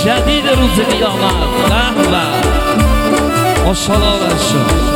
جدید روز قیامت. به به ماشاءالله شد.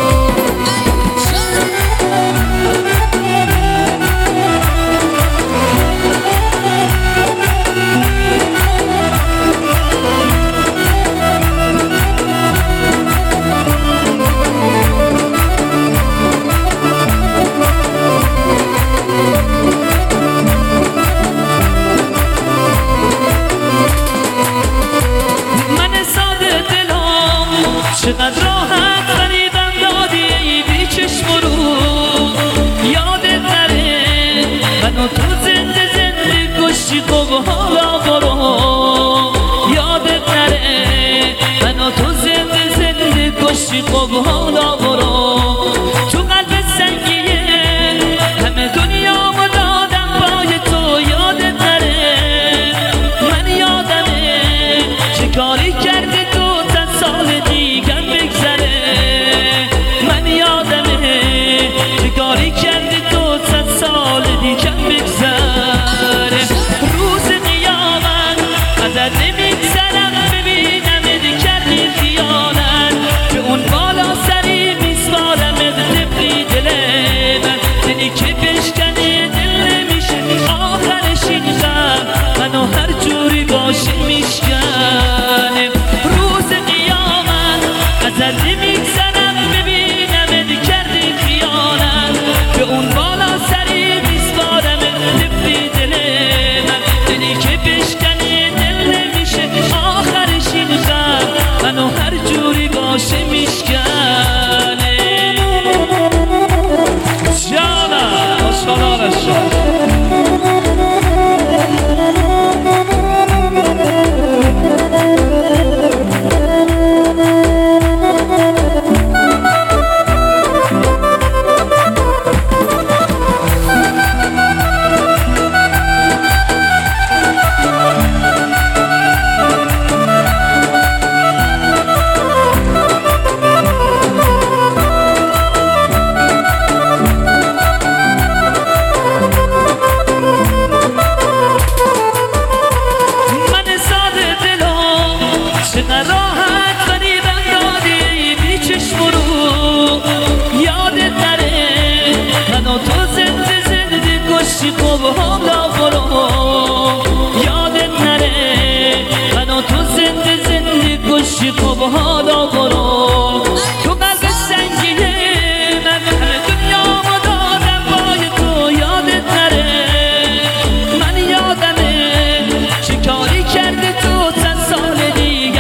چقدر راحت غریبم دادی ای بی چشم رو یادت نره منو تو زنده زنده کشتی خب حالا برو یادت نره منو تو زنده زنده کشتی خب حالا برو تو قلب سنگیه همه دنیا ما دادم پای تو یادت نره من یادمه چه کاری کردی تو چند سال دیگه کاری کردی تو صد سال دیگه بگذره روز قیامت ازت نمیگذرم ببینمت کردی خیانت که اون بالا سری میسپارمت طفلی دل من دلی که بشکنه دل نمیشه آخرش این غم منو هر جوری باشه میشکنه روز قیامت ازت نمیگذرم ببینمت کردی خیانت به اون بالا سری میسپارم طفلی دل من دلی که بشکنه دل نمیشه آخرش این غم منو هر جوری باشه میشکنه جانم ماشاءالله شد. چقدر راحت غریبم دادی بی چشم رو یادت نره منو تو زنده زنده کشتی خب حالا برو یادت نره منو تو زنده زنده کشتی خب حالا برو تو قلب سنگیه من همه دنیا ما دادم پای تو یادت نره من یادمه چه کاری کردی تو چند سال دیگه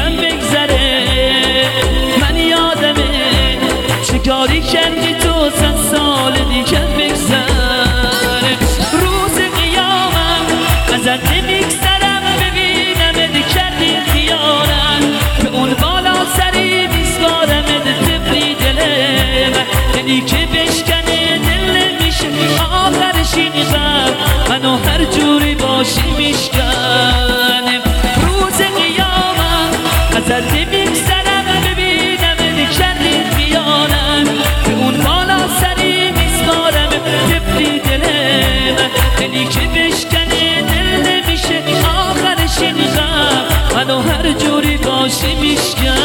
کاری کردی تو چند سال دیگه بگذره روز قیامت ازت نمیگذرم ببینمت کردی خیانت به اون بالا سری میسپارمت طفلی دل من دلی که بشکنه دل نمیشه آخرش این غم منو هر جوری باشی میشکنه روز قیامت ازت نمیگذرم ببینمت کردی خیانت به اون بالا سری میسپارم طفلی دل من دلی که بشکنه دل نمیشه آخرش این غم منو هر جوری باشه میشکنه